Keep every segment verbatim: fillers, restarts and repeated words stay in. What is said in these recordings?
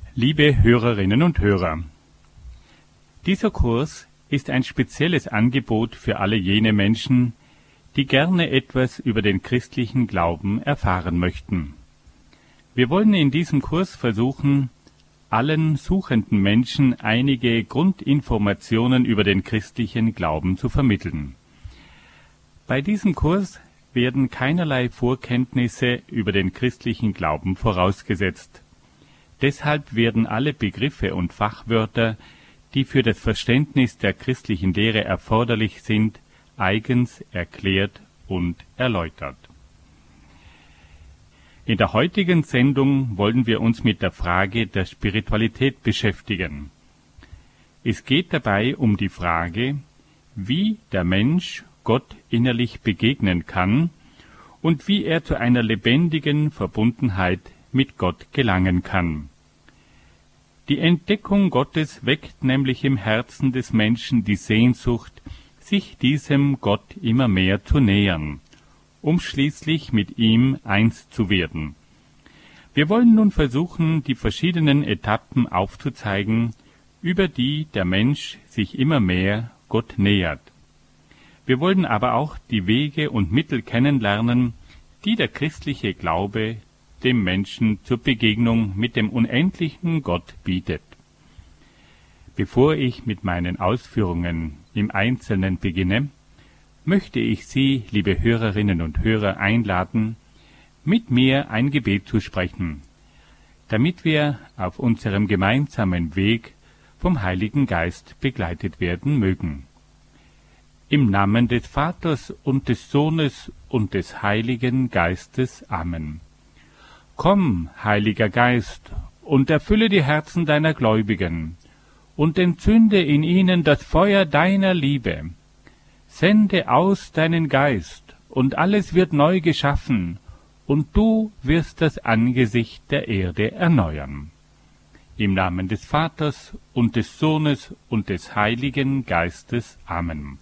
Liebe Hörerinnen und Hörer, dieser Kurs ist ein spezielles Angebot für alle jene Menschen, die gerne etwas über den christlichen Glauben erfahren möchten. Wir wollen in diesem Kurs versuchen, allen suchenden Menschen einige Grundinformationen über den christlichen Glauben zu vermitteln. Bei diesem Kurs werden keinerlei Vorkenntnisse über den christlichen Glauben vorausgesetzt. Deshalb werden alle Begriffe und Fachwörter, die für das Verständnis der christlichen Lehre erforderlich sind, eigens erklärt und erläutert. In der heutigen Sendung wollen wir uns mit der Frage der Spiritualität beschäftigen. Es geht dabei um die Frage, wie der Mensch Gott innerlich begegnen kann und wie er zu einer lebendigen Verbundenheit mit Gott gelangen kann. Die Entdeckung Gottes weckt nämlich im Herzen des Menschen die Sehnsucht, sich diesem Gott immer mehr zu nähern, um schließlich mit ihm eins zu werden. Wir wollen nun versuchen, die verschiedenen Etappen aufzuzeigen, über die der Mensch sich immer mehr Gott nähert. Wir wollen aber auch die Wege und Mittel kennenlernen, die der christliche Glaube dem Menschen zur Begegnung mit dem unendlichen Gott bietet. Bevor ich mit meinen Ausführungen im Einzelnen beginne, möchte ich Sie, liebe Hörerinnen und Hörer, einladen, mit mir ein Gebet zu sprechen, damit wir auf unserem gemeinsamen Weg vom Heiligen Geist begleitet werden mögen. Im Namen des Vaters und des Sohnes und des Heiligen Geistes. Amen. Komm, Heiliger Geist, und erfülle die Herzen deiner Gläubigen, und entzünde in ihnen das Feuer deiner Liebe. Sende aus deinen Geist, und alles wird neu geschaffen, und du wirst das Angesicht der Erde erneuern. Im Namen des Vaters und des Sohnes und des Heiligen Geistes. Amen.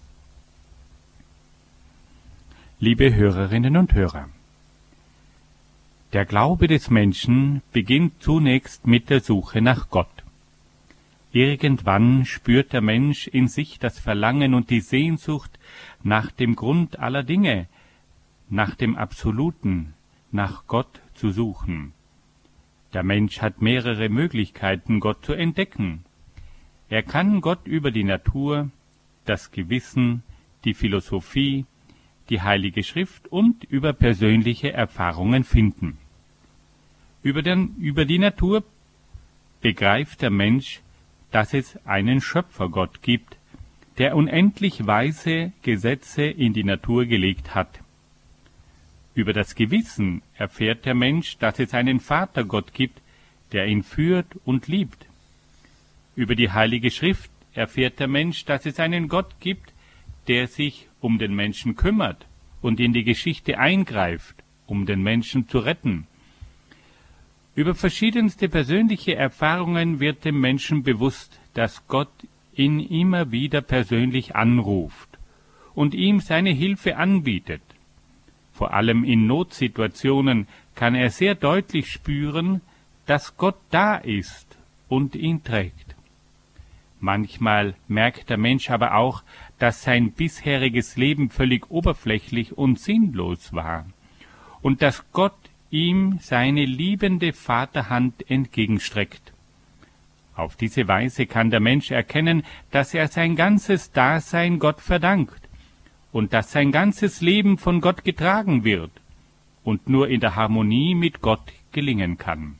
Liebe Hörerinnen und Hörer, der Glaube des Menschen beginnt zunächst mit der Suche nach Gott. Irgendwann spürt der Mensch in sich das Verlangen und die Sehnsucht nach dem Grund aller Dinge, nach dem Absoluten, nach Gott zu suchen. Der Mensch hat mehrere Möglichkeiten, Gott zu entdecken. Er kann Gott über die Natur, das Gewissen, die Philosophie, die Heilige Schrift und über persönliche Erfahrungen finden. Über, den, über die Natur begreift der Mensch, dass es einen Schöpfergott gibt, der unendlich weise Gesetze in die Natur gelegt hat. Über das Gewissen erfährt der Mensch, dass es einen Vatergott gibt, der ihn führt und liebt. Über die Heilige Schrift erfährt der Mensch, dass es einen Gott gibt, der sich um den Menschen kümmert und in die Geschichte eingreift, um den Menschen zu retten. Über verschiedenste persönliche Erfahrungen wird dem Menschen bewusst, dass Gott ihn immer wieder persönlich anruft und ihm seine Hilfe anbietet. Vor allem in Notsituationen kann er sehr deutlich spüren, dass Gott da ist und ihn trägt. Manchmal merkt der Mensch aber auch, dass sein bisheriges Leben völlig oberflächlich und sinnlos war und dass Gott ihm seine liebende Vaterhand entgegenstreckt. Auf diese Weise kann der Mensch erkennen, dass er sein ganzes Dasein Gott verdankt und dass sein ganzes Leben von Gott getragen wird und nur in der Harmonie mit Gott gelingen kann.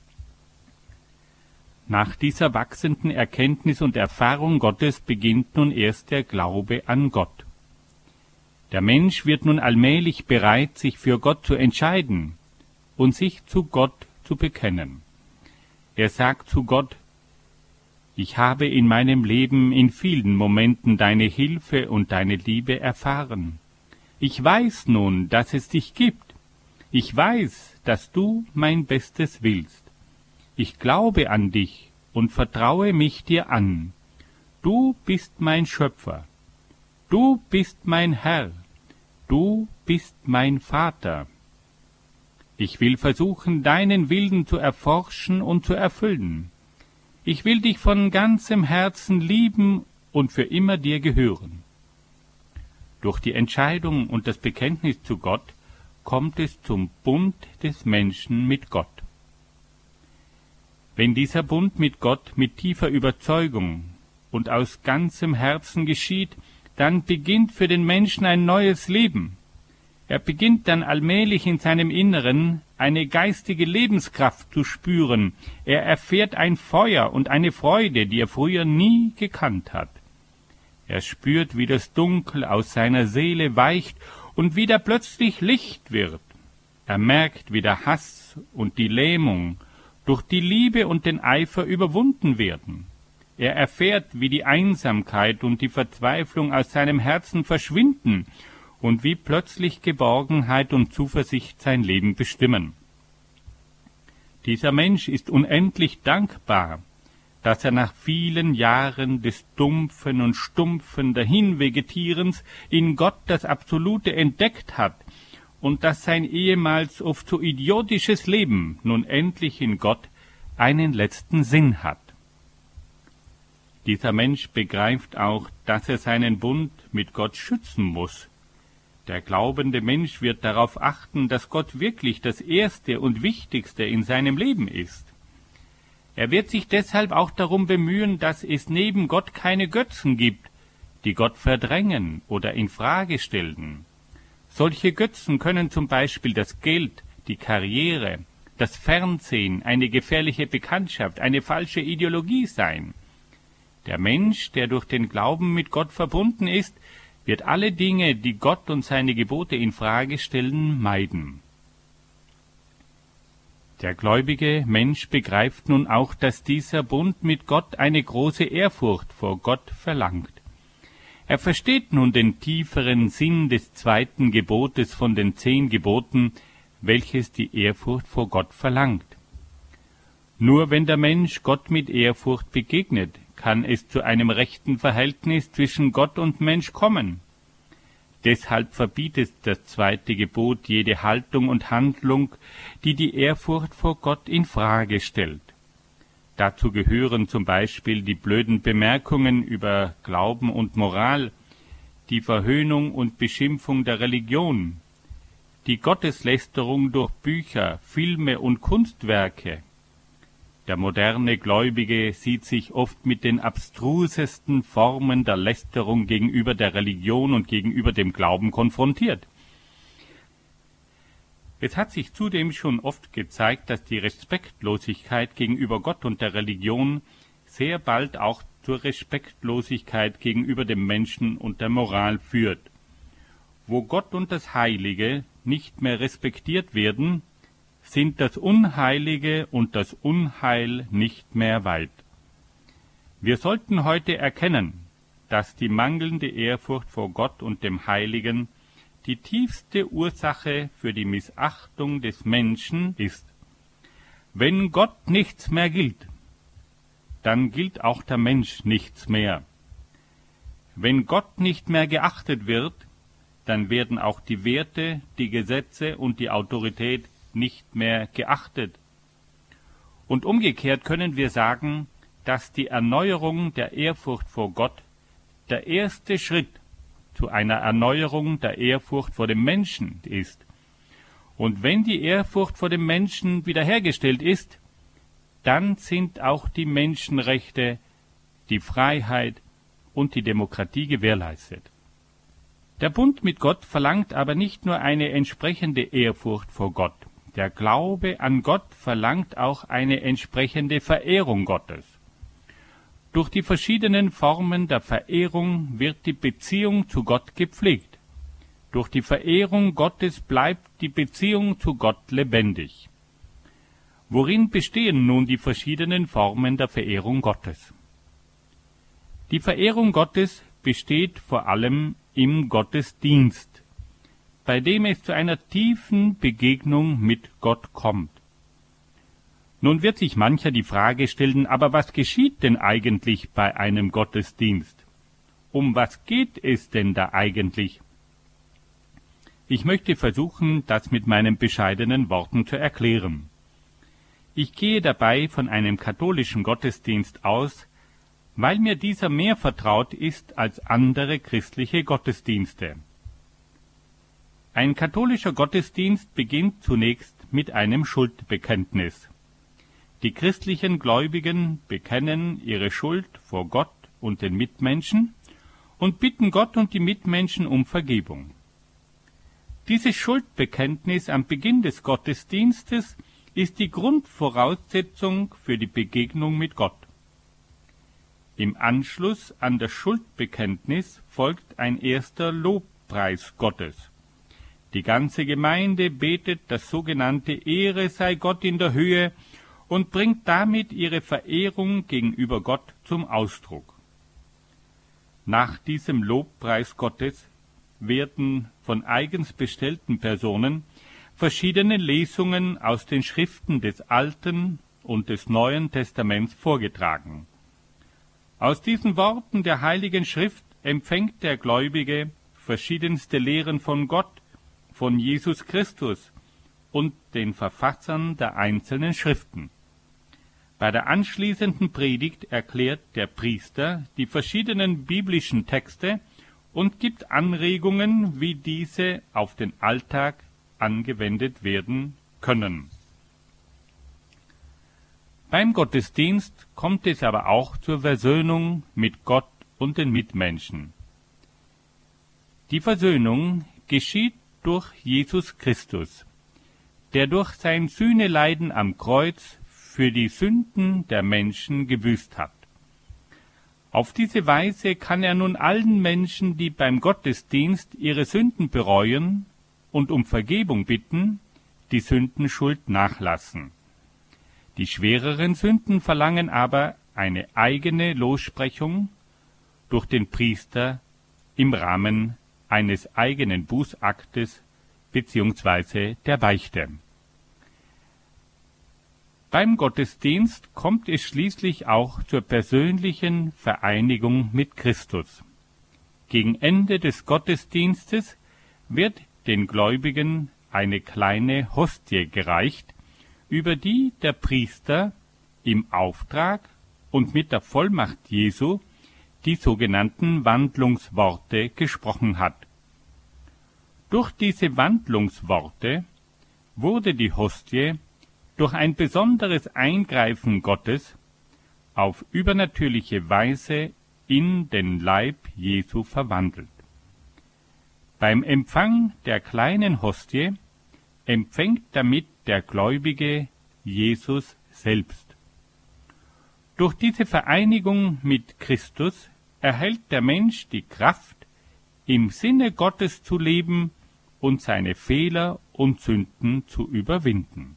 Nach dieser wachsenden Erkenntnis und Erfahrung Gottes beginnt nun erst der Glaube an Gott. Der Mensch wird nun allmählich bereit, sich für Gott zu entscheiden und sich zu Gott zu bekennen. Er sagt zu Gott: Ich habe in meinem Leben in vielen Momenten deine Hilfe und deine Liebe erfahren. Ich weiß nun, dass es dich gibt. Ich weiß, dass du mein Bestes willst. Ich glaube an dich und vertraue mich dir an. Du bist mein Schöpfer. Du bist mein Herr. Du bist mein Vater. Ich will versuchen, deinen Willen zu erforschen und zu erfüllen. Ich will dich von ganzem Herzen lieben und für immer dir gehören. Durch die Entscheidung und das Bekenntnis zu Gott kommt es zum Bund des Menschen mit Gott. Wenn dieser Bund mit Gott mit tiefer Überzeugung und aus ganzem Herzen geschieht, dann beginnt für den Menschen ein neues Leben. Er beginnt dann allmählich in seinem Inneren eine geistige Lebenskraft zu spüren. Er erfährt ein Feuer und eine Freude, die er früher nie gekannt hat. Er spürt, wie das Dunkel aus seiner Seele weicht und wieder plötzlich Licht wird. Er merkt, wie der Hass und die Lähmung durch die Liebe und den Eifer überwunden werden. Er erfährt, wie die Einsamkeit und die Verzweiflung aus seinem Herzen verschwinden und wie plötzlich Geborgenheit und Zuversicht sein Leben bestimmen. Dieser Mensch ist unendlich dankbar, dass er nach vielen Jahren des dumpfen und stumpfen Dahinvegetierens in Gott das Absolute entdeckt hat und dass sein ehemals oft so idiotisches Leben nun endlich in Gott einen letzten Sinn hat. Dieser Mensch begreift auch, dass er seinen Bund mit Gott schützen muss. Der glaubende Mensch wird darauf achten, dass Gott wirklich das Erste und Wichtigste in seinem Leben ist. Er wird sich deshalb auch darum bemühen, dass es neben Gott keine Götzen gibt, die Gott verdrängen oder in Frage stellen. Solche Götzen können zum Beispiel das Geld, die Karriere, das Fernsehen, eine gefährliche Bekanntschaft, eine falsche Ideologie sein. Der Mensch, der durch den Glauben mit Gott verbunden ist, wird alle Dinge, die Gott und seine Gebote in Frage stellen, meiden. Der gläubige Mensch begreift nun auch, dass dieser Bund mit Gott eine große Ehrfurcht vor Gott verlangt. Er versteht nun den tieferen Sinn des zweiten Gebotes von den zehn Geboten, welches die Ehrfurcht vor Gott verlangt. Nur wenn der Mensch Gott mit Ehrfurcht begegnet, kann es zu einem rechten Verhältnis zwischen Gott und Mensch kommen. Deshalb verbietet das zweite Gebot jede Haltung und Handlung, die die Ehrfurcht vor Gott in Frage stellt. Dazu gehören zum Beispiel die blöden Bemerkungen über Glauben und Moral, die Verhöhnung und Beschimpfung der Religion, die Gotteslästerung durch Bücher, Filme und Kunstwerke. Der moderne Gläubige sieht sich oft mit den abstrusesten Formen der Lästerung gegenüber der Religion und gegenüber dem Glauben konfrontiert. Es hat sich zudem schon oft gezeigt, dass die Respektlosigkeit gegenüber Gott und der Religion sehr bald auch zur Respektlosigkeit gegenüber dem Menschen und der Moral führt. Wo Gott und das Heilige nicht mehr respektiert werden, sind das Unheilige und das Unheil nicht mehr weit. Wir sollten heute erkennen, dass die mangelnde Ehrfurcht vor Gott und dem Heiligen die tiefste Ursache für die Missachtung des Menschen ist. Wenn Gott nichts mehr gilt, dann gilt auch der Mensch nichts mehr. Wenn Gott nicht mehr geachtet wird, dann werden auch die Werte, die Gesetze und die Autorität nicht mehr geachtet. Und umgekehrt können wir sagen, dass die Erneuerung der Ehrfurcht vor Gott der erste Schritt zu einer Erneuerung der Ehrfurcht vor dem Menschen ist. Und wenn die Ehrfurcht vor dem Menschen wiederhergestellt ist, dann sind auch die Menschenrechte, die Freiheit und die Demokratie gewährleistet. Der Bund mit Gott verlangt aber nicht nur eine entsprechende Ehrfurcht vor Gott. Der Glaube an Gott verlangt auch eine entsprechende Verehrung Gottes. Durch die verschiedenen Formen der Verehrung wird die Beziehung zu Gott gepflegt. Durch die Verehrung Gottes bleibt die Beziehung zu Gott lebendig. Worin bestehen nun die verschiedenen Formen der Verehrung Gottes? Die Verehrung Gottes besteht vor allem im Gottesdienst, bei dem es zu einer tiefen Begegnung mit Gott kommt. Nun wird sich mancher die Frage stellen, aber was geschieht denn eigentlich bei einem Gottesdienst? Um was geht es denn da eigentlich? Ich möchte versuchen, das mit meinen bescheidenen Worten zu erklären. Ich gehe dabei von einem katholischen Gottesdienst aus, weil mir dieser mehr vertraut ist als andere christliche Gottesdienste. Ein katholischer Gottesdienst beginnt zunächst mit einem Schuldbekenntnis. Die christlichen Gläubigen bekennen ihre Schuld vor Gott und den Mitmenschen und bitten Gott und die Mitmenschen um Vergebung. Dieses Schuldbekenntnis am Beginn des Gottesdienstes ist die Grundvoraussetzung für die Begegnung mit Gott. Im Anschluss an das Schuldbekenntnis folgt ein erster Lobpreis Gottes. Die ganze Gemeinde betet das sogenannte Ehre sei Gott in der Höhe und bringt damit ihre Verehrung gegenüber Gott zum Ausdruck. Nach diesem Lobpreis Gottes werden von eigens bestellten Personen verschiedene Lesungen aus den Schriften des Alten und des Neuen Testaments vorgetragen. Aus diesen Worten der Heiligen Schrift empfängt der Gläubige verschiedenste Lehren von Gott, von Jesus Christus und den Verfassern der einzelnen Schriften. Bei der anschließenden Predigt erklärt der Priester die verschiedenen biblischen Texte und gibt Anregungen, wie diese auf den Alltag angewendet werden können. Beim Gottesdienst kommt es aber auch zur Versöhnung mit Gott und den Mitmenschen. Die Versöhnung geschieht durch Jesus Christus, der durch sein Sühneleiden am Kreuz für die Sünden der Menschen gebüßt hat. Auf diese Weise kann er nun allen Menschen, die beim Gottesdienst ihre Sünden bereuen und um Vergebung bitten, die Sündenschuld nachlassen. Die schwereren Sünden verlangen aber eine eigene Lossprechung durch den Priester im Rahmen eines eigenen Bußaktes bzw. der Beichte. Beim Gottesdienst kommt es schließlich auch zur persönlichen Vereinigung mit Christus. Gegen Ende des Gottesdienstes wird den Gläubigen eine kleine Hostie gereicht, über die der Priester im Auftrag und mit der Vollmacht Jesu die sogenannten Wandlungsworte gesprochen hat. Durch diese Wandlungsworte wurde die Hostie durch ein besonderes Eingreifen Gottes auf übernatürliche Weise in den Leib Jesu verwandelt. Beim Empfang der kleinen Hostie empfängt damit der Gläubige Jesus selbst. Durch diese Vereinigung mit Christus erhält der Mensch die Kraft, im Sinne Gottes zu leben und seine Fehler und Sünden zu überwinden.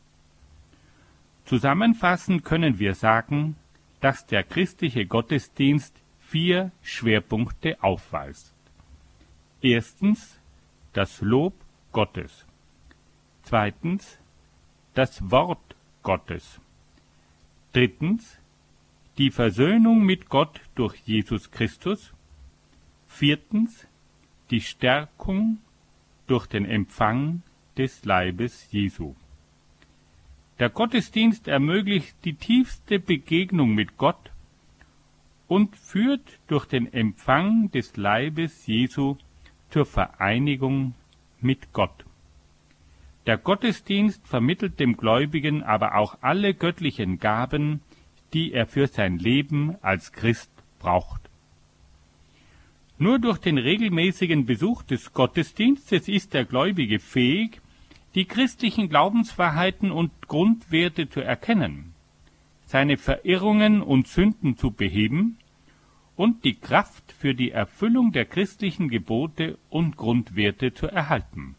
Zusammenfassend können wir sagen, dass der christliche Gottesdienst vier Schwerpunkte aufweist. Erstens das Lob Gottes. Zweitens das Wort Gottes. Drittens die Versöhnung mit Gott durch Jesus Christus. Viertens die Stärkung durch den Empfang des Leibes Jesu. Der Gottesdienst ermöglicht die tiefste Begegnung mit Gott und führt durch den Empfang des Leibes Jesu zur Vereinigung mit Gott. Der Gottesdienst vermittelt dem Gläubigen aber auch alle göttlichen Gaben, die er für sein Leben als Christ braucht. Nur durch den regelmäßigen Besuch des Gottesdienstes ist der Gläubige fähig, die christlichen Glaubenswahrheiten und Grundwerte zu erkennen, seine Verirrungen und Sünden zu beheben und die Kraft für die Erfüllung der christlichen Gebote und Grundwerte zu erhalten.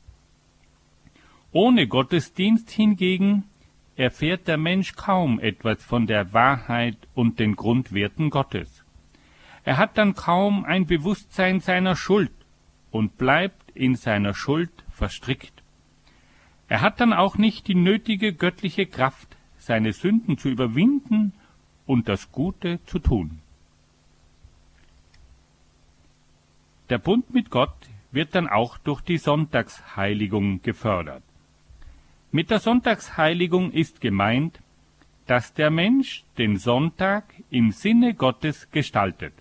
Ohne Gottesdienst hingegen erfährt der Mensch kaum etwas von der Wahrheit und den Grundwerten Gottes. Er hat dann kaum ein Bewusstsein seiner Schuld und bleibt in seiner Schuld verstrickt. Er hat dann auch nicht die nötige göttliche Kraft, seine Sünden zu überwinden und das Gute zu tun. Der Bund mit Gott wird dann auch durch die Sonntagsheiligung gefördert. Mit der Sonntagsheiligung ist gemeint, dass der Mensch den Sonntag im Sinne Gottes gestaltet.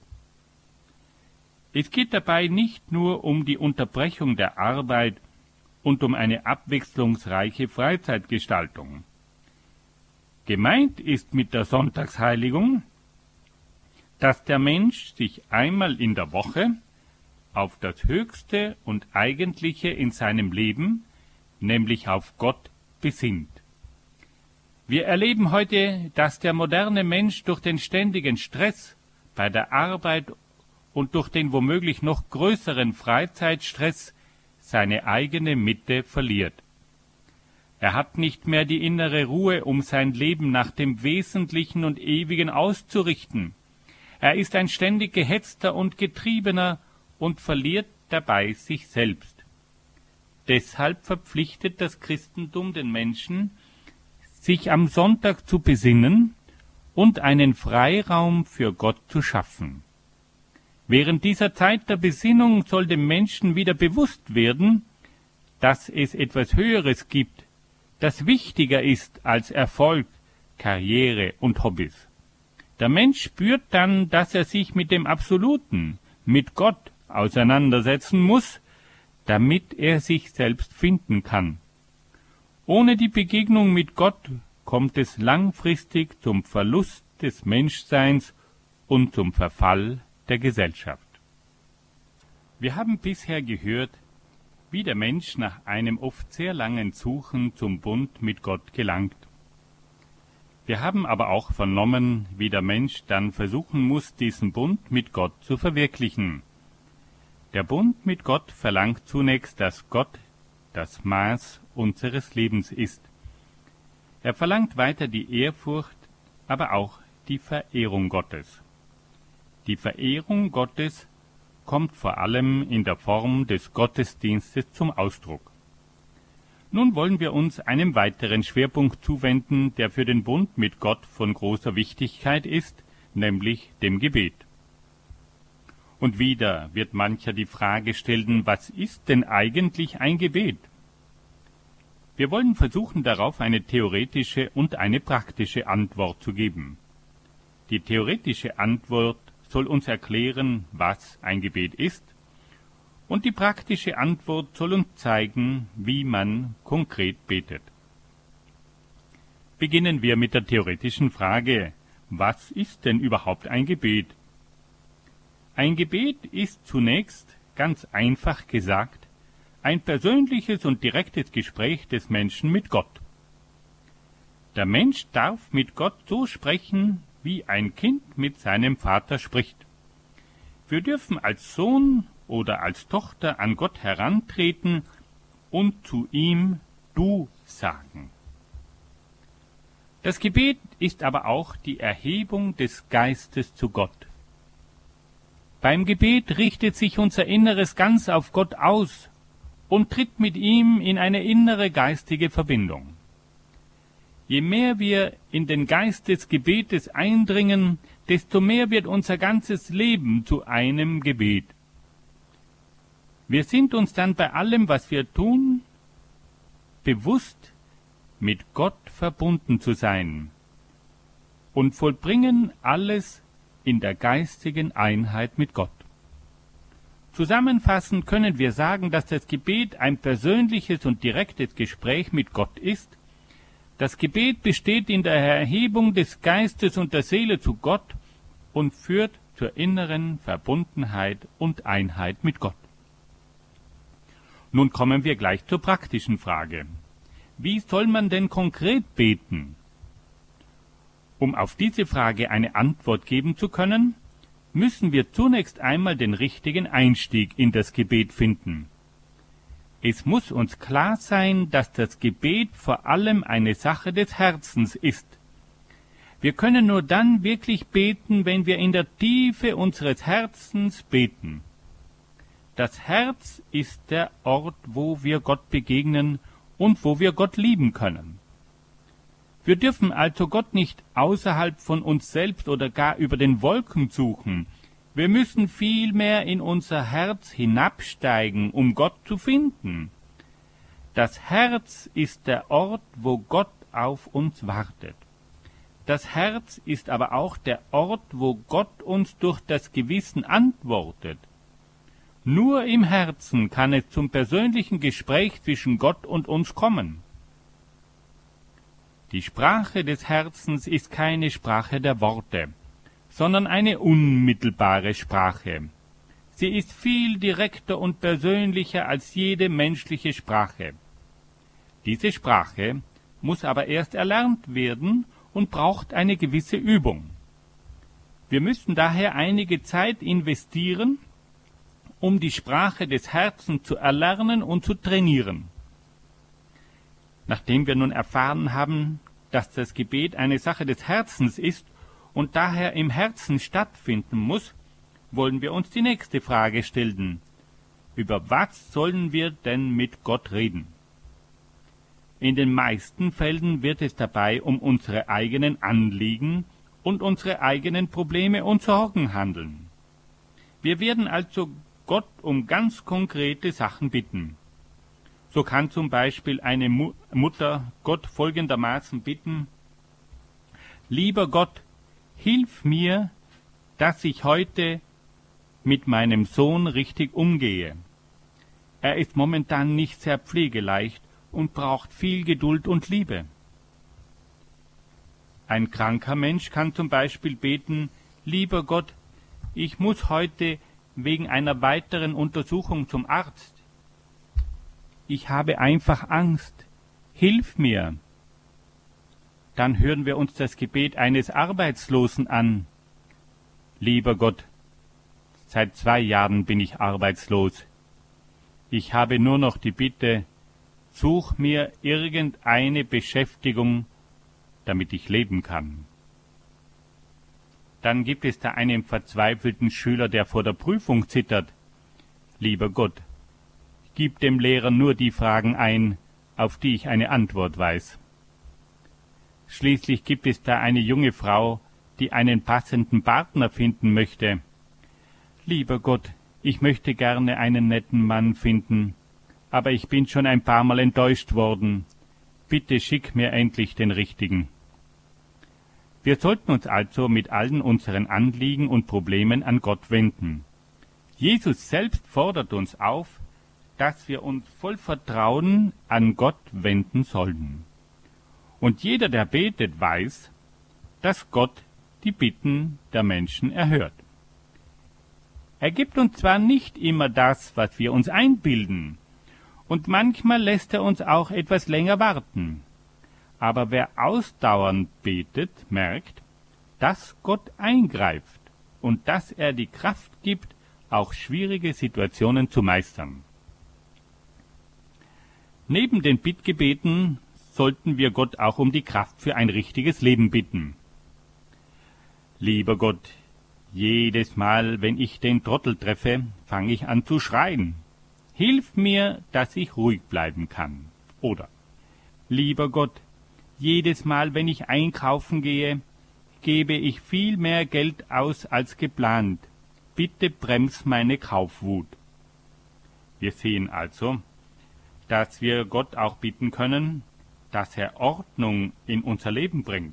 Es geht dabei nicht nur um die Unterbrechung der Arbeit und um eine abwechslungsreiche Freizeitgestaltung. Gemeint ist mit der Sonntagsheiligung, dass der Mensch sich einmal in der Woche auf das Höchste und Eigentliche in seinem Leben, nämlich auf Gott, besinnt. Wir erleben heute, dass der moderne Mensch durch den ständigen Stress bei der Arbeit und durch den womöglich noch größeren Freizeitstress seine eigene Mitte verliert. Er hat nicht mehr die innere Ruhe, um sein Leben nach dem Wesentlichen und Ewigen auszurichten. Er ist ein ständig gehetzter und getriebener und verliert dabei sich selbst. Deshalb verpflichtet das Christentum den Menschen, sich am Sonntag zu besinnen und einen Freiraum für Gott zu schaffen. Während dieser Zeit der Besinnung soll dem Menschen wieder bewusst werden, dass es etwas Höheres gibt, das wichtiger ist als Erfolg, Karriere und Hobbys. Der Mensch spürt dann, dass er sich mit dem Absoluten, mit Gott auseinandersetzen muss, damit er sich selbst finden kann. Ohne die Begegnung mit Gott kommt es langfristig zum Verlust des Menschseins und zum Verfall der Gesellschaft. Wir haben bisher gehört, wie der Mensch nach einem oft sehr langen Suchen zum Bund mit Gott gelangt. Wir haben aber auch vernommen, wie der Mensch dann versuchen muss, diesen Bund mit Gott zu verwirklichen. Der Bund mit Gott verlangt zunächst, dass Gott das Maß unseres Lebens ist. Er verlangt weiter die Ehrfurcht, aber auch die Verehrung Gottes. Die Verehrung Gottes kommt vor allem in der Form des Gottesdienstes zum Ausdruck. Nun wollen wir uns einem weiteren Schwerpunkt zuwenden, der für den Bund mit Gott von großer Wichtigkeit ist, nämlich dem Gebet. Und wieder wird mancher die Frage stellen, was ist denn eigentlich ein Gebet? Wir wollen versuchen, darauf eine theoretische und eine praktische Antwort zu geben. Die theoretische Antwort soll uns erklären, was ein Gebet ist, und die praktische Antwort soll uns zeigen, wie man konkret betet. Beginnen wir mit der theoretischen Frage, was ist denn überhaupt ein Gebet? Ein Gebet ist zunächst, ganz einfach gesagt, ein persönliches und direktes Gespräch des Menschen mit Gott. Der Mensch darf mit Gott so sprechen, wie ein Kind mit seinem Vater spricht. Wir dürfen als Sohn oder als Tochter an Gott herantreten und zu ihm Du sagen. Das Gebet ist aber auch die Erhebung des Geistes zu Gott. Beim Gebet richtet sich unser Inneres ganz auf Gott aus und tritt mit ihm in eine innere geistige Verbindung. Je mehr wir in den Geist des Gebetes eindringen, desto mehr wird unser ganzes Leben zu einem Gebet. Wir sind uns dann bei allem, was wir tun, bewusst, mit Gott verbunden zu sein und vollbringen alles in der geistigen Einheit mit Gott. Zusammenfassend können wir sagen, dass das Gebet ein persönliches und direktes Gespräch mit Gott ist. Das Gebet besteht in der Erhebung des Geistes und der Seele zu Gott und führt zur inneren Verbundenheit und Einheit mit Gott. Nun kommen wir gleich zur praktischen Frage. Wie soll man denn konkret beten? Um auf diese Frage eine Antwort geben zu können, müssen wir zunächst einmal den richtigen Einstieg in das Gebet finden. Es muss uns klar sein, dass das Gebet vor allem eine Sache des Herzens ist. Wir können nur dann wirklich beten, wenn wir in der Tiefe unseres Herzens beten. Das Herz ist der Ort, wo wir Gott begegnen und wo wir Gott lieben können. Wir dürfen also Gott nicht außerhalb von uns selbst oder gar über den Wolken suchen. Wir müssen vielmehr in unser Herz hinabsteigen, um Gott zu finden. Das Herz ist der Ort, wo Gott auf uns wartet. Das Herz ist aber auch der Ort, wo Gott uns durch das Gewissen antwortet. Nur im Herzen kann es zum persönlichen Gespräch zwischen Gott und uns kommen. Die Sprache des Herzens ist keine Sprache der Worte, sondern eine unmittelbare Sprache. Sie ist viel direkter und persönlicher als jede menschliche Sprache. Diese Sprache muss aber erst erlernt werden und braucht eine gewisse Übung. Wir müssen daher einige Zeit investieren, um die Sprache des Herzens zu erlernen und zu trainieren. Nachdem wir nun erfahren haben, dass das Gebet eine Sache des Herzens ist und daher im Herzen stattfinden muss, wollen wir uns die nächste Frage stellen. Über was sollen wir denn mit Gott reden? In den meisten Fällen wird es dabei um unsere eigenen Anliegen und unsere eigenen Probleme und Sorgen handeln. Wir werden also Gott um ganz konkrete Sachen bitten. So kann zum Beispiel eine Mu- Mutter Gott folgendermaßen bitten: Lieber Gott, hilf mir, dass ich heute mit meinem Sohn richtig umgehe. Er ist momentan nicht sehr pflegeleicht und braucht viel Geduld und Liebe. Ein kranker Mensch kann zum Beispiel beten: Lieber Gott, ich muss heute wegen einer weiteren Untersuchung zum Arzt. Ich habe einfach Angst. Hilf mir. Dann hören wir uns das Gebet eines Arbeitslosen an. Lieber Gott, seit zwei Jahren bin ich arbeitslos. Ich habe nur noch die Bitte, such mir irgendeine Beschäftigung, damit ich leben kann. Dann gibt es da einen verzweifelten Schüler, der vor der Prüfung zittert. Lieber Gott, gib dem Lehrer nur die Fragen ein, auf die ich eine Antwort weiß. Schließlich gibt es da eine junge Frau, die einen passenden Partner finden möchte. Lieber Gott, ich möchte gerne einen netten Mann finden, aber ich bin schon ein paar Mal enttäuscht worden. Bitte schick mir endlich den richtigen. Wir sollten uns also mit allen unseren Anliegen und Problemen an Gott wenden. Jesus selbst fordert uns auf, dass wir uns voll Vertrauen an Gott wenden sollen. Und jeder, der betet, weiß, dass Gott die Bitten der Menschen erhört. Er gibt uns zwar nicht immer das, was wir uns einbilden, und manchmal lässt er uns auch etwas länger warten. Aber wer ausdauernd betet, merkt, dass Gott eingreift und dass er die Kraft gibt, auch schwierige Situationen zu meistern. Neben den Bittgebeten sollten wir Gott auch um die Kraft für ein richtiges Leben bitten. Lieber Gott, jedes Mal, wenn ich den Trottel treffe, fange ich an zu schreien. Hilf mir, dass ich ruhig bleiben kann. Oder: Lieber Gott, jedes Mal, wenn ich einkaufen gehe, gebe ich viel mehr Geld aus als geplant. Bitte brems meine Kaufwut. Wir sehen also, dass wir Gott auch bitten können, dass er Ordnung in unser Leben bringt.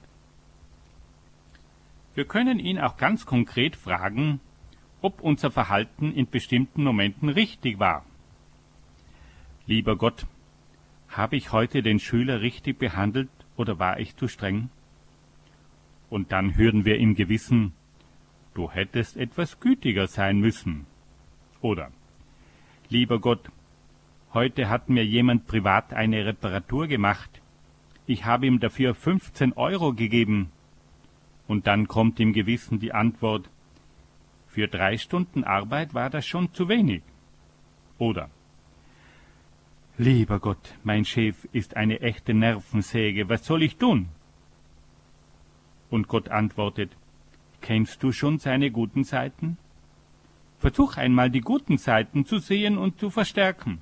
Wir können ihn auch ganz konkret fragen, ob unser Verhalten in bestimmten Momenten richtig war. Lieber Gott, habe ich heute den Schüler richtig behandelt oder war ich zu streng? Und dann hören wir im Gewissen: Du hättest etwas gütiger sein müssen. Oder: Lieber Gott, heute hat mir jemand privat eine Reparatur gemacht. Ich habe ihm dafür fünfzehn Euro gegeben. Und dann kommt im Gewissen die Antwort: Für drei Stunden Arbeit war das schon zu wenig. Oder: Lieber Gott, mein Chef ist eine echte Nervensäge, was soll ich tun? Und Gott antwortet: Kennst du schon seine guten Seiten? Versuch einmal die guten Seiten zu sehen und zu verstärken.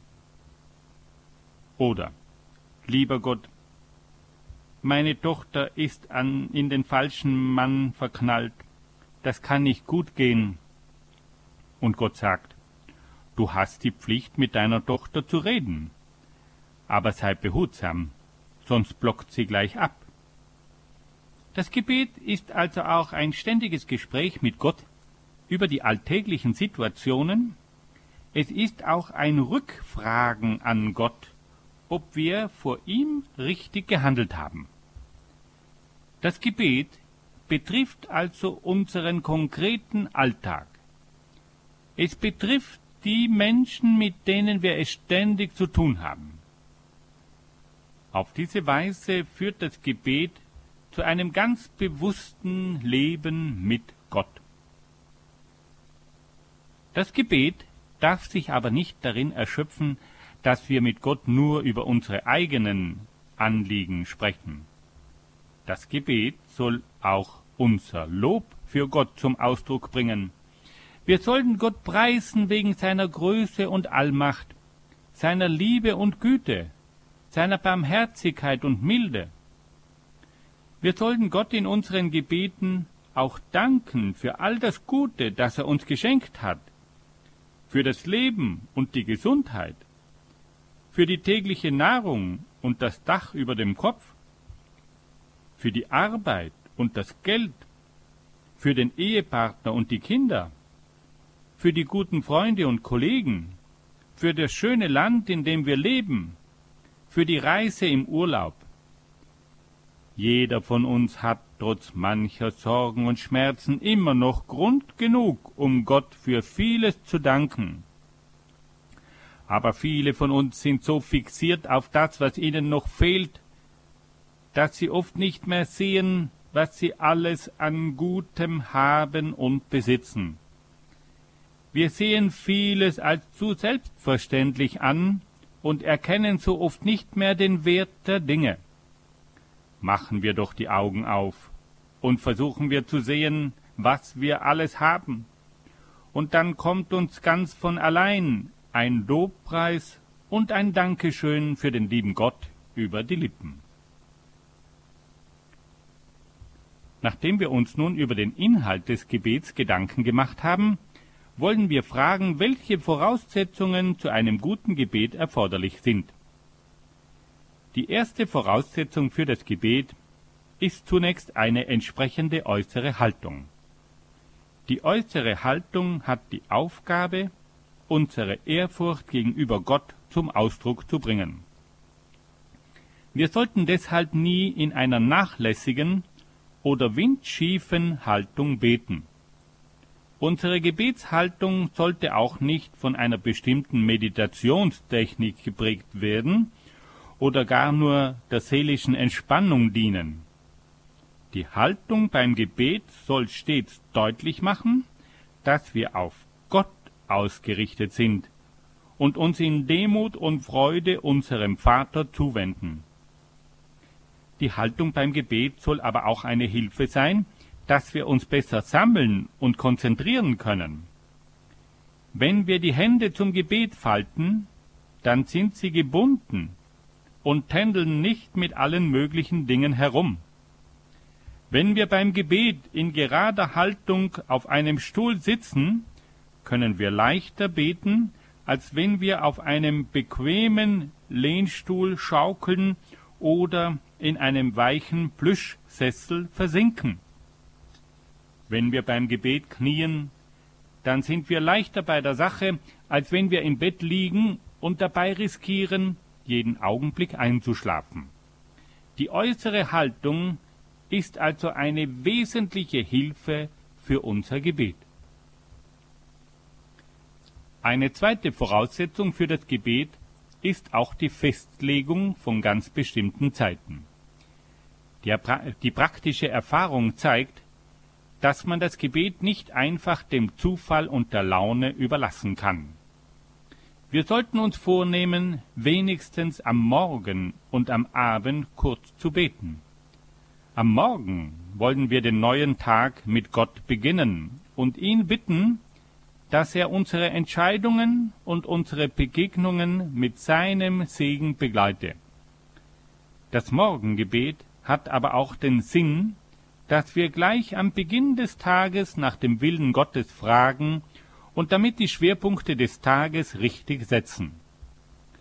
Oder: Lieber Gott, meine Tochter ist an, in den falschen Mann verknallt. Das kann nicht gut gehen. Und Gott sagt: Du hast die Pflicht, mit deiner Tochter zu reden. Aber sei behutsam, sonst blockt sie gleich ab. Das Gebet ist also auch ein ständiges Gespräch mit Gott über die alltäglichen Situationen. Es ist auch ein Rückfragen an Gott, ob wir vor ihm richtig gehandelt haben. Das Gebet betrifft also unseren konkreten Alltag. Es betrifft die Menschen, mit denen wir es ständig zu tun haben. Auf diese Weise führt das Gebet zu einem ganz bewussten Leben mit Gott. Das Gebet darf sich aber nicht darin erschöpfen, dass wir mit Gott nur über unsere eigenen Anliegen sprechen. Das Gebet soll auch unser Lob für Gott zum Ausdruck bringen. Wir sollten Gott preisen wegen seiner Größe und Allmacht, seiner Liebe und Güte, seiner Barmherzigkeit und Milde. Wir sollten Gott in unseren Gebeten auch danken für all das Gute, das er uns geschenkt hat, für das Leben und die Gesundheit, für die tägliche Nahrung und das Dach über dem Kopf, für die Arbeit und das Geld, für den Ehepartner und die Kinder, für die guten Freunde und Kollegen, für das schöne Land, in dem wir leben, für die Reise im Urlaub. Jeder von uns hat trotz mancher Sorgen und Schmerzen immer noch Grund genug, um Gott für vieles zu danken. Aber viele von uns sind so fixiert auf das, was ihnen noch fehlt, dass sie oft nicht mehr sehen, was sie alles an Gutem haben und besitzen. Wir sehen vieles als zu selbstverständlich an und erkennen so oft nicht mehr den Wert der Dinge. Machen wir doch die Augen auf und versuchen wir zu sehen, was wir alles haben. Und dann kommt uns ganz von allein ein Lobpreis und ein Dankeschön für den lieben Gott über die Lippen. Nachdem wir uns nun über den Inhalt des Gebets Gedanken gemacht haben, wollen wir fragen, welche Voraussetzungen zu einem guten Gebet erforderlich sind. Die erste Voraussetzung für das Gebet ist zunächst eine entsprechende äußere Haltung. Die äußere Haltung hat die Aufgabe, unsere Ehrfurcht gegenüber Gott zum Ausdruck zu bringen. Wir sollten deshalb nie in einer nachlässigen oder windschiefen Haltung beten. Unsere Gebetshaltung sollte auch nicht von einer bestimmten Meditationstechnik geprägt werden oder gar nur der seelischen Entspannung dienen. Die Haltung beim Gebet soll stets deutlich machen, dass wir auf Gott ausgerichtet sind und uns in Demut und Freude unserem Vater zuwenden. Die Haltung beim Gebet soll aber auch eine Hilfe sein, dass wir uns besser sammeln und konzentrieren können. Wenn wir die Hände zum Gebet falten, dann sind sie gebunden und tändeln nicht mit allen möglichen Dingen herum. Wenn wir beim Gebet in gerader Haltung auf einem Stuhl sitzen, können wir leichter beten, als wenn wir auf einem bequemen Lehnstuhl schaukeln oder in einem weichen Plüschsessel versinken. Wenn wir beim Gebet knien, dann sind wir leichter bei der Sache, als wenn wir im Bett liegen und dabei riskieren, jeden Augenblick einzuschlafen. Die äußere Haltung ist also eine wesentliche Hilfe für unser Gebet. Eine zweite Voraussetzung für das Gebet ist auch die Festlegung von ganz bestimmten Zeiten. Die, die praktische Erfahrung zeigt, dass man das Gebet nicht einfach dem Zufall und der Laune überlassen kann. Wir sollten uns vornehmen, wenigstens am Morgen und am Abend kurz zu beten. Am Morgen wollen wir den neuen Tag mit Gott beginnen und ihn bitten, dass er unsere Entscheidungen und unsere Begegnungen mit seinem Segen begleite. Das Morgengebet hat aber auch den Sinn, dass wir gleich am Beginn des Tages nach dem Willen Gottes fragen und damit die Schwerpunkte des Tages richtig setzen.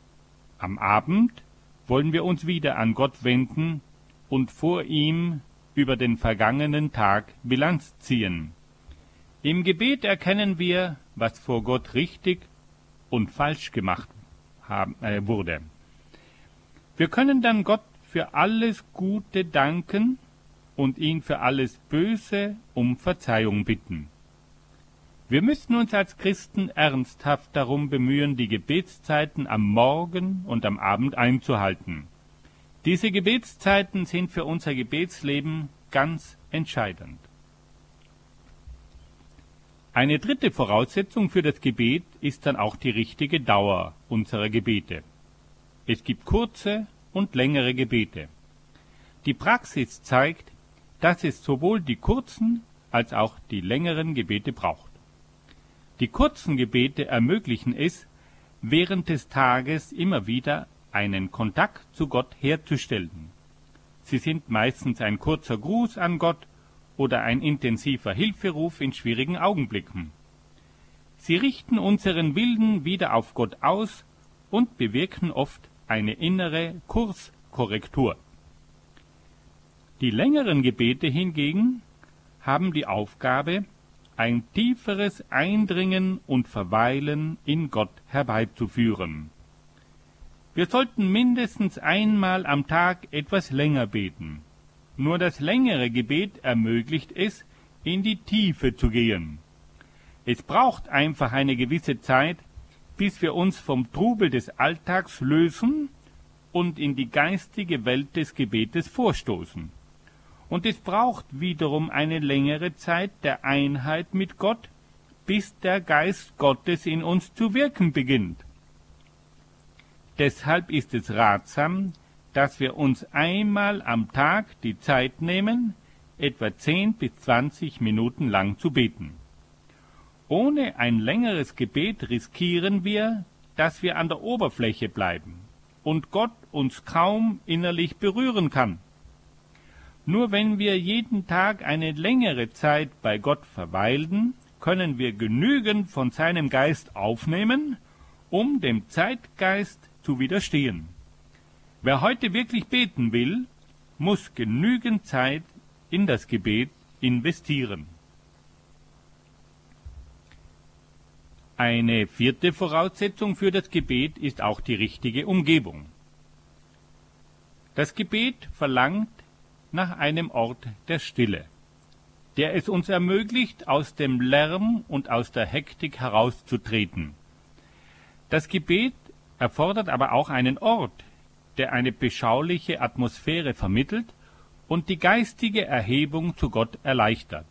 Am Abend wollen wir uns wieder an Gott wenden und vor ihm über den vergangenen Tag Bilanz ziehen. Im Gebet erkennen wir, was vor Gott richtig und falsch gemacht haben, äh, wurde. Wir können dann Gott für alles Gute danken und ihn für alles Böse um Verzeihung bitten. Wir müssen uns als Christen ernsthaft darum bemühen, die Gebetszeiten am Morgen und am Abend einzuhalten. Diese Gebetszeiten sind für unser Gebetsleben ganz entscheidend. Eine dritte Voraussetzung für das Gebet ist dann auch die richtige Dauer unserer Gebete. Es gibt kurze und längere Gebete. Die Praxis zeigt, dass es sowohl die kurzen als auch die längeren Gebete braucht. Die kurzen Gebete ermöglichen es, während des Tages immer wieder einen Kontakt zu Gott herzustellen. Sie sind meistens ein kurzer Gruß an Gott oder ein intensiver Hilferuf in schwierigen Augenblicken. Sie richten unseren Willen wieder auf Gott aus und bewirken oft eine innere Kurskorrektur. Die längeren Gebete hingegen haben die Aufgabe, ein tieferes Eindringen und Verweilen in Gott herbeizuführen. Wir sollten mindestens einmal am Tag etwas länger beten. Nur das längere Gebet ermöglicht es, in die Tiefe zu gehen. Es braucht einfach eine gewisse Zeit, bis wir uns vom Trubel des Alltags lösen und in die geistige Welt des Gebetes vorstoßen. Und es braucht wiederum eine längere Zeit der Einheit mit Gott, bis der Geist Gottes in uns zu wirken beginnt. Deshalb ist es ratsam, dass wir uns einmal am Tag die Zeit nehmen, etwa zehn bis zwanzig Minuten lang zu beten. Ohne ein längeres Gebet riskieren wir, dass wir an der Oberfläche bleiben und Gott uns kaum innerlich berühren kann. Nur wenn wir jeden Tag eine längere Zeit bei Gott verweilen, können wir genügend von seinem Geist aufnehmen, um dem Zeitgeist zu widerstehen. Wer heute wirklich beten will, muss genügend Zeit in das Gebet investieren. Eine vierte Voraussetzung für das Gebet ist auch die richtige Umgebung. Das Gebet verlangt nach einem Ort der Stille, der es uns ermöglicht, aus dem Lärm und aus der Hektik herauszutreten. Das Gebet erfordert aber auch einen Ort, der eine beschauliche Atmosphäre vermittelt und die geistige Erhebung zu Gott erleichtert.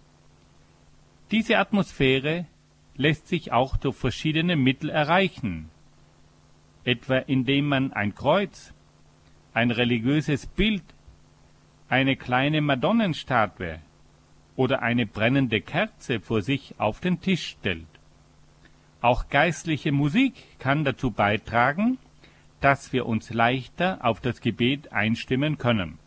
Diese Atmosphäre lässt sich auch durch verschiedene Mittel erreichen, etwa indem man ein Kreuz, ein religiöses Bild, eine kleine Madonnenstatue oder eine brennende Kerze vor sich auf den Tisch stellt. Auch geistliche Musik kann dazu beitragen, dass wir uns leichter auf das Gebet einstimmen können.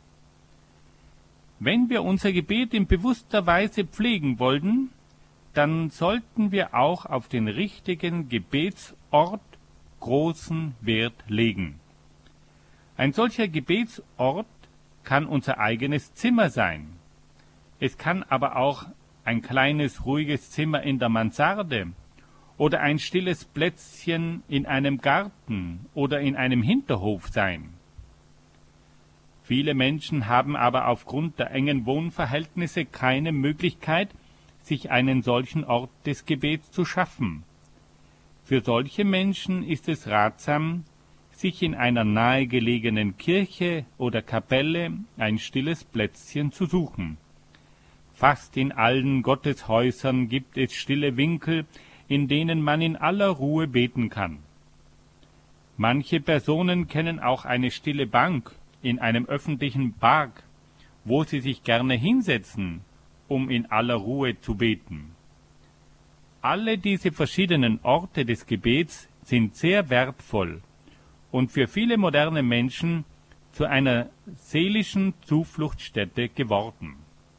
Wenn wir unser Gebet in bewusster Weise pflegen wollen, dann sollten wir auch auf den richtigen Gebetsort großen Wert legen. Ein solcher Gebetsort kann unser eigenes Zimmer sein. Es kann aber auch ein kleines, ruhiges Zimmer in der Mansarde oder ein stilles Plätzchen in einem Garten oder in einem Hinterhof sein. Viele Menschen haben aber aufgrund der engen Wohnverhältnisse keine Möglichkeit, sich einen solchen Ort des Gebets zu schaffen. Für solche Menschen ist es ratsam, sich in einer nahegelegenen Kirche oder Kapelle ein stilles Plätzchen zu suchen. Fast in allen Gotteshäusern gibt es stille Winkel, in denen man in aller Ruhe beten kann. Manche Personen kennen auch eine stille Bank in einem öffentlichen Park, wo sie sich gerne hinsetzen, um in aller Ruhe zu beten. Alle diese verschiedenen Orte des Gebets sind sehr wertvoll und für viele moderne Menschen zu einer seelischen Zufluchtsstätte geworden.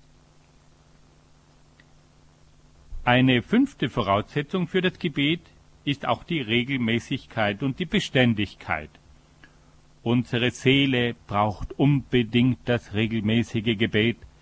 Eine fünfte Voraussetzung für das Gebet ist auch die Regelmäßigkeit und die Beständigkeit. Unsere Seele braucht unbedingt das regelmäßige Gebet,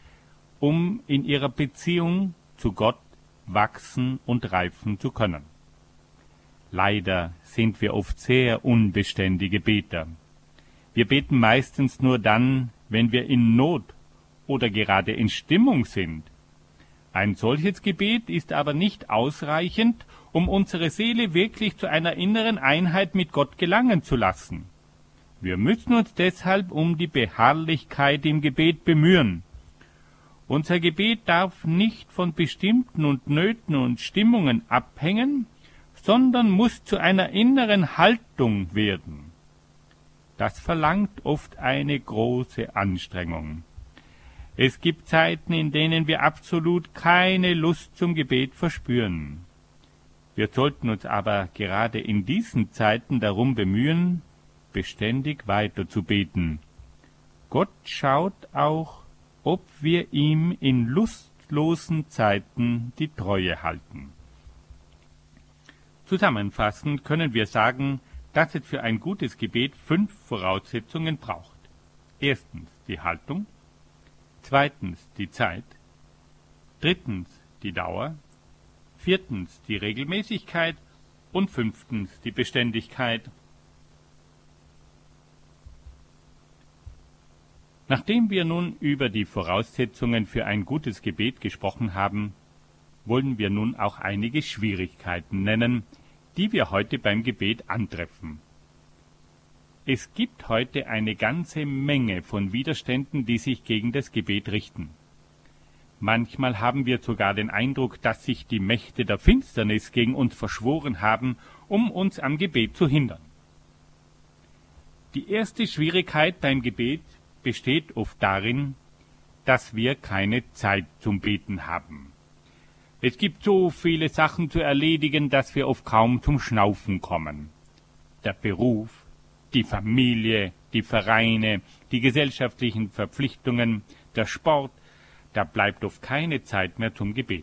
um in ihrer Beziehung zu Gott wachsen und reifen zu können. Leider sind wir oft sehr unbeständige Beter. Wir beten meistens nur dann, wenn wir in Not oder gerade in Stimmung sind. Ein solches Gebet ist aber nicht ausreichend, um unsere Seele wirklich zu einer inneren Einheit mit Gott gelangen zu lassen. Wir müssen uns deshalb um die Beharrlichkeit im Gebet bemühen. Unser Gebet darf nicht von bestimmten und Nöten und Stimmungen abhängen, sondern muss zu einer inneren Haltung werden. Das verlangt oft eine große Anstrengung. Es gibt Zeiten, in denen wir absolut keine Lust zum Gebet verspüren. Wir sollten uns aber gerade in diesen Zeiten darum bemühen, beständig weiter zu beten. Gott schaut auch, ob wir ihm in lustlosen Zeiten die Treue halten. Zusammenfassend können wir sagen, dass es für ein gutes Gebet fünf Voraussetzungen braucht. Erstens die Haltung, zweitens die Zeit, drittens die Dauer, viertens die Regelmäßigkeit und fünftens die Beständigkeit. Nachdem wir nun über die Voraussetzungen für ein gutes Gebet gesprochen haben, wollen wir nun auch einige Schwierigkeiten nennen, die wir heute beim Gebet antreffen. Es gibt heute eine ganze Menge von Widerständen, die sich gegen das Gebet richten. Manchmal haben wir sogar den Eindruck, dass sich die Mächte der Finsternis gegen uns verschworen haben, um uns am Gebet zu hindern. Die erste Schwierigkeit beim Gebet besteht oft darin, dass wir keine Zeit zum Beten haben. Es gibt so viele Sachen zu erledigen, dass wir oft kaum zum Schnaufen kommen. Der Beruf, die Familie, die Vereine, die gesellschaftlichen Verpflichtungen, der Sport, da bleibt oft keine Zeit mehr zum Gebet.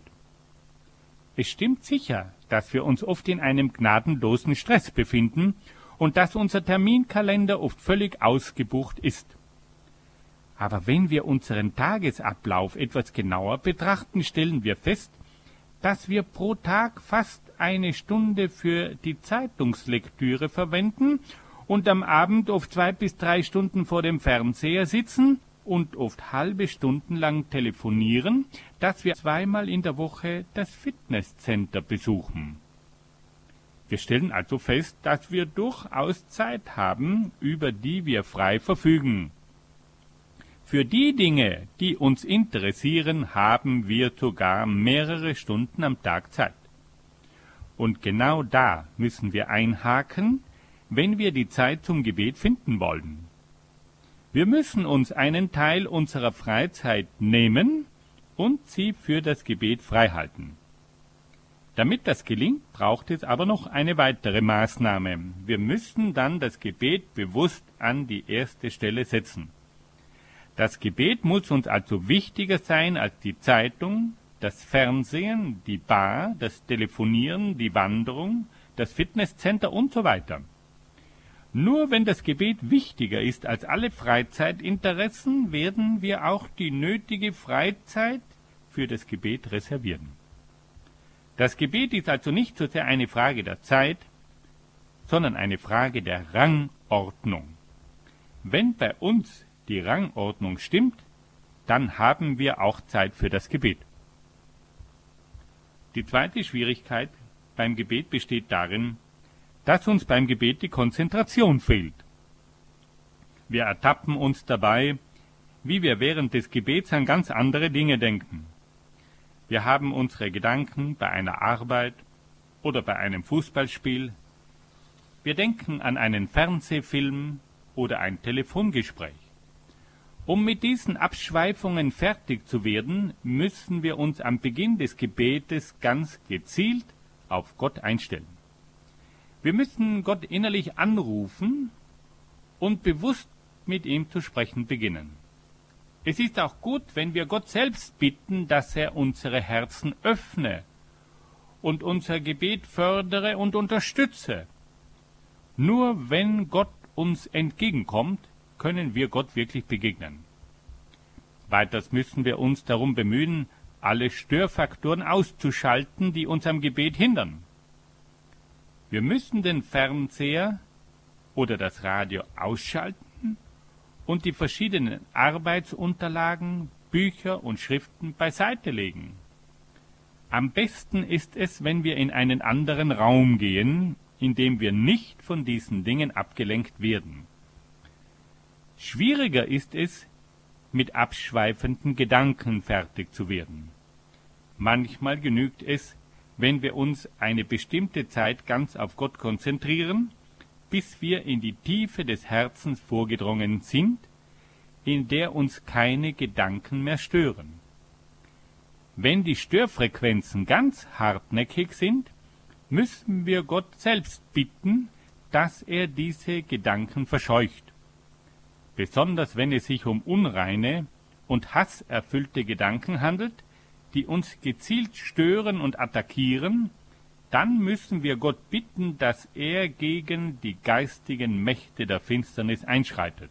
Es stimmt sicher, dass wir uns oft in einem gnadenlosen Stress befinden und dass unser Terminkalender oft völlig ausgebucht ist. Aber wenn wir unseren Tagesablauf etwas genauer betrachten, stellen wir fest, dass wir pro Tag fast eine Stunde für die Zeitungslektüre verwenden und am Abend oft zwei bis drei Stunden vor dem Fernseher sitzen und oft halbe Stunden lang telefonieren, dass wir zweimal in der Woche das Fitnesscenter besuchen. Wir stellen also fest, dass wir durchaus Zeit haben, über die wir frei verfügen. Für die Dinge, die uns interessieren, haben wir sogar mehrere Stunden am Tag Zeit. Und genau da müssen wir einhaken, wenn wir die Zeit zum Gebet finden wollen. Wir müssen uns einen Teil unserer Freizeit nehmen und sie für das Gebet freihalten. Damit das gelingt, braucht es aber noch eine weitere Maßnahme. Wir müssen dann das Gebet bewusst an die erste Stelle setzen. Das Gebet muss uns also wichtiger sein als die Zeitung, das Fernsehen, die Bar, das Telefonieren, die Wanderung, das Fitnesscenter und so weiter. Nur wenn das Gebet wichtiger ist als alle Freizeitinteressen, werden wir auch die nötige Freizeit für das Gebet reservieren. Das Gebet ist also nicht so sehr eine Frage der Zeit, sondern eine Frage der Rangordnung. Wenn bei uns die Rangordnung stimmt, dann haben wir auch Zeit für das Gebet. Die zweite Schwierigkeit beim Gebet besteht darin, dass uns beim Gebet die Konzentration fehlt. Wir ertappen uns dabei, wie wir während des Gebets an ganz andere Dinge denken. Wir haben unsere Gedanken bei einer Arbeit oder bei einem Fußballspiel. Wir denken an einen Fernsehfilm oder ein Telefongespräch. Um mit diesen Abschweifungen fertig zu werden, müssen wir uns am Beginn des Gebetes ganz gezielt auf Gott einstellen. Wir müssen Gott innerlich anrufen und bewusst mit ihm zu sprechen beginnen. Es ist auch gut, wenn wir Gott selbst bitten, dass er unsere Herzen öffne und unser Gebet fördere und unterstütze. Nur wenn Gott uns entgegenkommt, können wir Gott wirklich begegnen. Weiters müssen wir uns darum bemühen, alle Störfaktoren auszuschalten, die uns am Gebet hindern. Wir müssen den Fernseher oder das Radio ausschalten und die verschiedenen Arbeitsunterlagen, Bücher und Schriften beiseite legen. Am besten ist es, wenn wir in einen anderen Raum gehen, in dem wir nicht von diesen Dingen abgelenkt werden. Schwieriger ist es, mit abschweifenden Gedanken fertig zu werden. Manchmal genügt es, wenn wir uns eine bestimmte Zeit ganz auf Gott konzentrieren, bis wir in die Tiefe des Herzens vorgedrungen sind, in der uns keine Gedanken mehr stören. Wenn die Störfrequenzen ganz hartnäckig sind, müssen wir Gott selbst bitten, dass er diese Gedanken verscheucht. Besonders wenn es sich um unreine und hasserfüllte Gedanken handelt, die uns gezielt stören und attackieren, dann müssen wir Gott bitten, dass er gegen die geistigen Mächte der Finsternis einschreitet.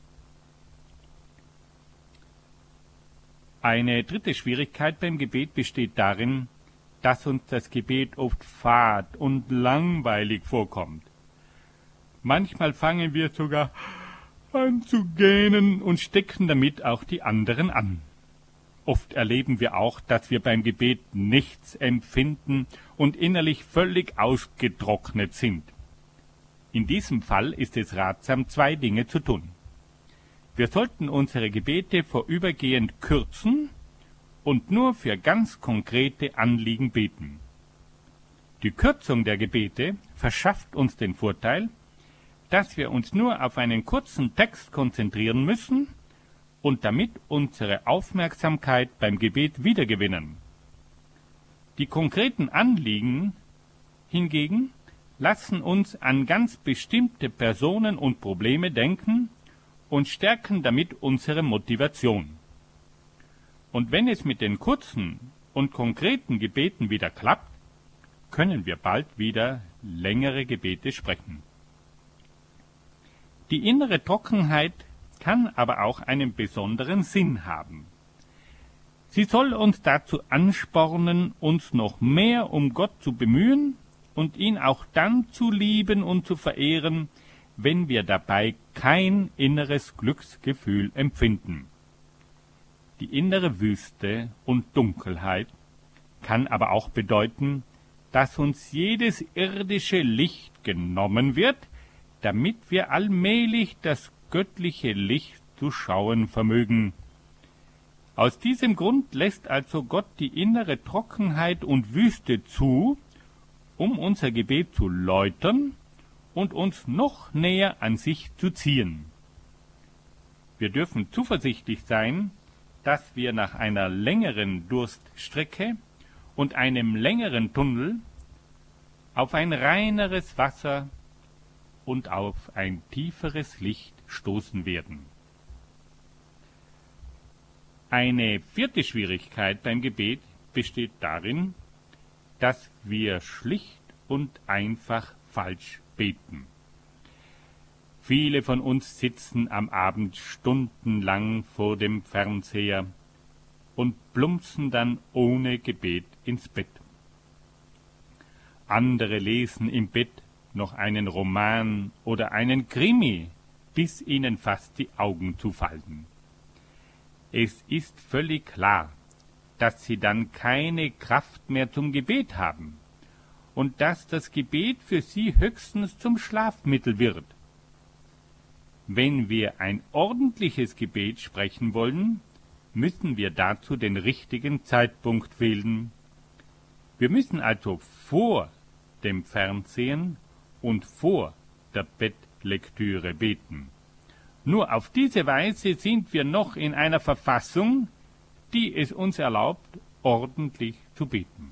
Eine dritte Schwierigkeit beim Gebet besteht darin, dass uns das Gebet oft fad und langweilig vorkommt. Manchmal fangen wir sogar an zu gähnen und stecken damit auch die anderen an. Oft erleben wir auch, dass wir beim Gebet nichts empfinden und innerlich völlig ausgetrocknet sind. In diesem Fall ist es ratsam, zwei Dinge zu tun. Wir sollten unsere Gebete vorübergehend kürzen und nur für ganz konkrete Anliegen beten. Die Kürzung der Gebete verschafft uns den Vorteil, dass wir uns nur auf einen kurzen Text konzentrieren müssen und damit unsere Aufmerksamkeit beim Gebet wiedergewinnen. Die konkreten Anliegen hingegen lassen uns an ganz bestimmte Personen und Probleme denken und stärken damit unsere Motivation. Und wenn es mit den kurzen und konkreten Gebeten wieder klappt, können wir bald wieder längere Gebete sprechen. Die innere Trockenheit kann aber auch einen besonderen Sinn haben. Sie soll uns dazu anspornen, uns noch mehr um Gott zu bemühen und ihn auch dann zu lieben und zu verehren, wenn wir dabei kein inneres Glücksgefühl empfinden. Die innere Wüste und Dunkelheit kann aber auch bedeuten, dass uns jedes irdische Licht genommen wird, damit wir allmählich das göttliche Licht zu schauen vermögen. Aus diesem Grund lässt also Gott die innere Trockenheit und Wüste zu, um unser Gebet zu läutern und uns noch näher an sich zu ziehen. Wir dürfen zuversichtlich sein, dass wir nach einer längeren Durststrecke und einem längeren Tunnel auf ein reineres Wasser und auf ein tieferes Licht stoßen werden. Eine vierte Schwierigkeit beim Gebet besteht darin, dass wir schlicht und einfach falsch beten. Viele von uns sitzen am Abend stundenlang vor dem Fernseher und plumpsen dann ohne Gebet ins Bett. Andere lesen im Bett noch einen Roman oder einen Krimi, bis ihnen fast die Augen zufallen. Es ist völlig klar, dass sie dann keine Kraft mehr zum Gebet haben und dass das Gebet für sie höchstens zum Schlafmittel wird. Wenn wir ein ordentliches Gebet sprechen wollen, müssen wir dazu den richtigen Zeitpunkt wählen. Wir müssen also vor dem Fernsehen und vor der Bettlektüre beten. Nur auf diese Weise sind wir noch in einer Verfassung, die es uns erlaubt, ordentlich zu beten.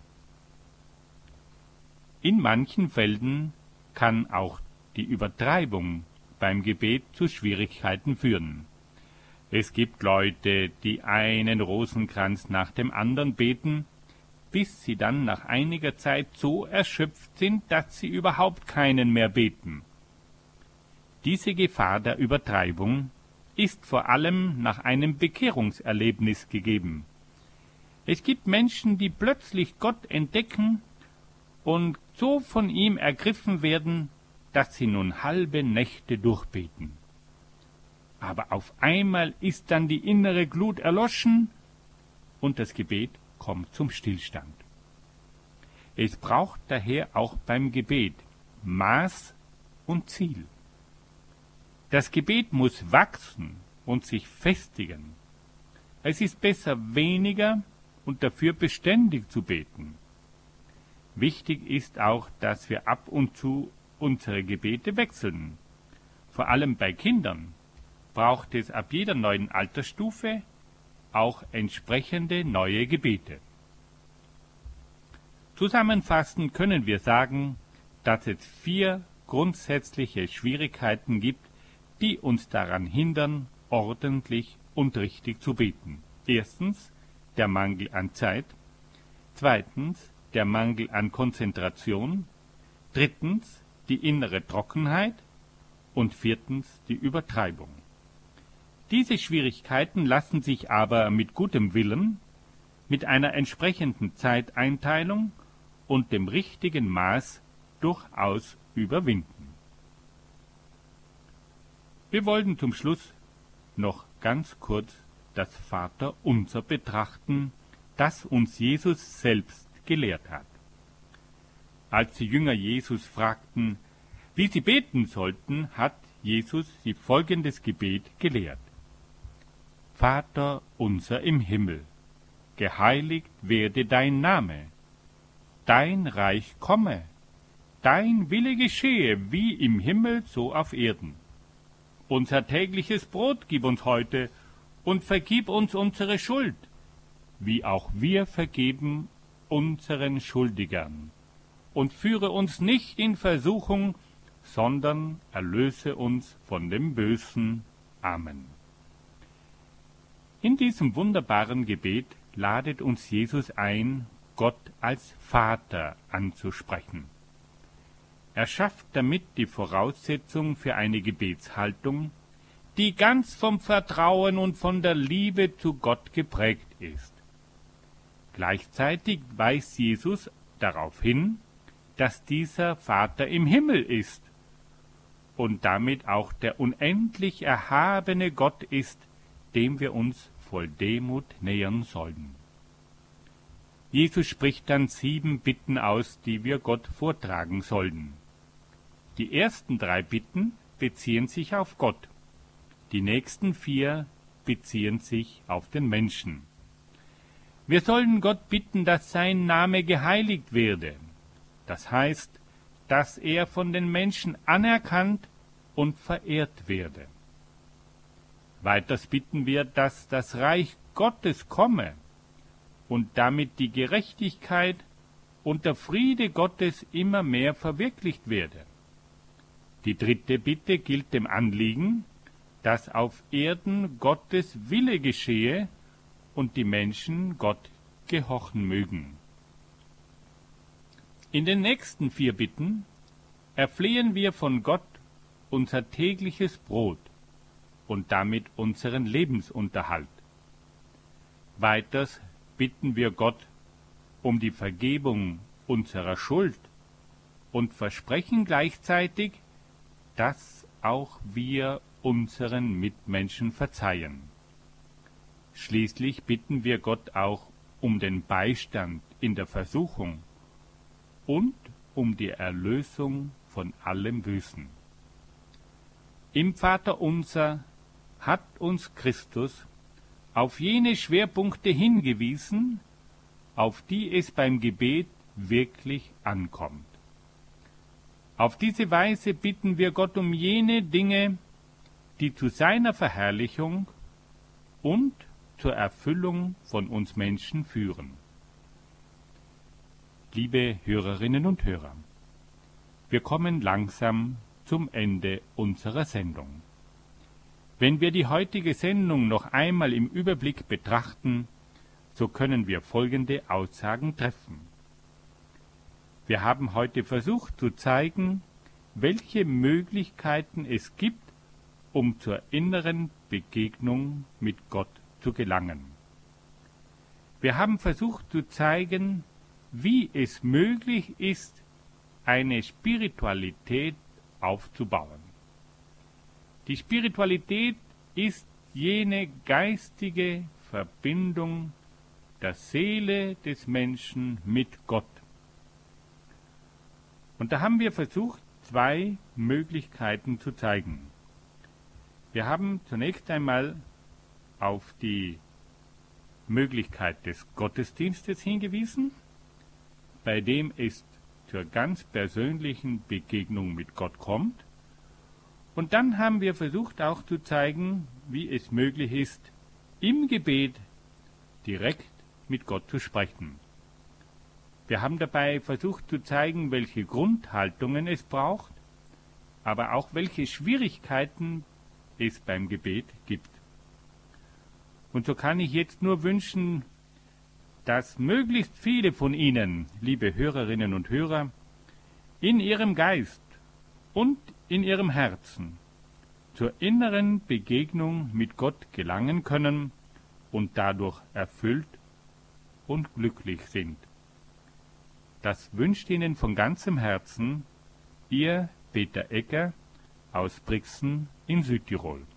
In manchen Fällen kann auch die Übertreibung beim Gebet zu Schwierigkeiten führen. Es gibt Leute, die einen Rosenkranz nach dem anderen beten, bis sie dann nach einiger Zeit so erschöpft sind, dass sie überhaupt keinen mehr beten. Diese Gefahr der Übertreibung ist vor allem nach einem Bekehrungserlebnis gegeben. Es gibt Menschen, die plötzlich Gott entdecken und so von ihm ergriffen werden, dass sie nun halbe Nächte durchbeten. Aber auf einmal ist dann die innere Glut erloschen und das Gebet kommt zum Stillstand. Es braucht daher auch beim Gebet Maß und Ziel. Das Gebet muss wachsen und sich festigen. Es ist besser, weniger und dafür beständig zu beten. Wichtig ist auch, dass wir ab und zu unsere Gebete wechseln. Vor allem bei Kindern braucht es ab jeder neuen Altersstufe auch entsprechende neue Gebete. Zusammenfassend können wir sagen, dass es vier grundsätzliche Schwierigkeiten gibt, die uns daran hindern, ordentlich und richtig zu beten. Erstens der Mangel an Zeit, zweitens der Mangel an Konzentration, drittens die innere Trockenheit und viertens die Übertreibung. Diese Schwierigkeiten lassen sich aber mit gutem Willen, mit einer entsprechenden Zeiteinteilung und dem richtigen Maß durchaus überwinden. Wir wollen zum Schluss noch ganz kurz das Vaterunser betrachten, das uns Jesus selbst gelehrt hat. Als die Jünger Jesus fragten, wie sie beten sollten, hat Jesus sie folgendes Gebet gelehrt. Vater unser im Himmel, geheiligt werde dein Name, dein Reich komme, dein Wille geschehe, wie im Himmel, so auf Erden. Unser tägliches Brot gib uns heute und vergib uns unsere Schuld, wie auch wir vergeben unseren Schuldigern. Und führe uns nicht in Versuchung, sondern erlöse uns von dem Bösen. Amen. In diesem wunderbaren Gebet ladet uns Jesus ein, Gott als Vater anzusprechen. Er schafft damit die Voraussetzung für eine Gebetshaltung, die ganz vom Vertrauen und von der Liebe zu Gott geprägt ist. Gleichzeitig weist Jesus darauf hin, dass dieser Vater im Himmel ist und damit auch der unendlich erhabene Gott ist, dem wir uns voll Demut nähern sollen. Jesus spricht dann sieben Bitten aus, die wir Gott vortragen sollen. Die ersten drei Bitten beziehen sich auf Gott, die nächsten vier beziehen sich auf den Menschen. Wir sollen Gott bitten, dass sein Name geheiligt werde. Das heißt, dass er von den Menschen anerkannt und verehrt werde. Weiters bitten wir, dass das Reich Gottes komme und damit die Gerechtigkeit und der Friede Gottes immer mehr verwirklicht werde. Die dritte Bitte gilt dem Anliegen, dass auf Erden Gottes Wille geschehe und die Menschen Gott gehorchen mögen. In den nächsten vier Bitten erflehen wir von Gott unser tägliches Brot und damit unseren Lebensunterhalt. Weiters bitten wir Gott um die Vergebung unserer Schuld und versprechen gleichzeitig, dass auch wir unseren Mitmenschen verzeihen. Schließlich bitten wir Gott auch um den Beistand in der Versuchung und um die Erlösung von allem Bösen. Im Vaterunser hat uns Christus auf jene Schwerpunkte hingewiesen, auf die es beim Gebet wirklich ankommt. Auf diese Weise bitten wir Gott um jene Dinge, die zu seiner Verherrlichung und zur Erfüllung von uns Menschen führen. Liebe Hörerinnen und Hörer, wir kommen langsam zum Ende unserer Sendung. Wenn wir die heutige Sendung noch einmal im Überblick betrachten, so können wir folgende Aussagen treffen. Wir haben heute versucht zu zeigen, welche Möglichkeiten es gibt, um zur inneren Begegnung mit Gott zu gelangen. Wir haben versucht zu zeigen, wie es möglich ist, eine Spiritualität aufzubauen. Die Spiritualität ist jene geistige Verbindung der Seele des Menschen mit Gott. Und da haben wir versucht, zwei Möglichkeiten zu zeigen. Wir haben zunächst einmal auf die Möglichkeit des Gottesdienstes hingewiesen, bei dem es zur ganz persönlichen Begegnung mit Gott kommt. Und dann haben wir versucht auch zu zeigen, wie es möglich ist, im Gebet direkt mit Gott zu sprechen. Wir haben dabei versucht zu zeigen, welche Grundhaltungen es braucht, aber auch welche Schwierigkeiten es beim Gebet gibt. Und so kann ich jetzt nur wünschen, dass möglichst viele von Ihnen, liebe Hörerinnen und Hörer, in Ihrem Geist und in Ihrem Herzen zur inneren Begegnung mit Gott gelangen können und dadurch erfüllt und glücklich sind. Das wünscht Ihnen von ganzem Herzen Ihr Peter Egger aus Brixen in Südtirol.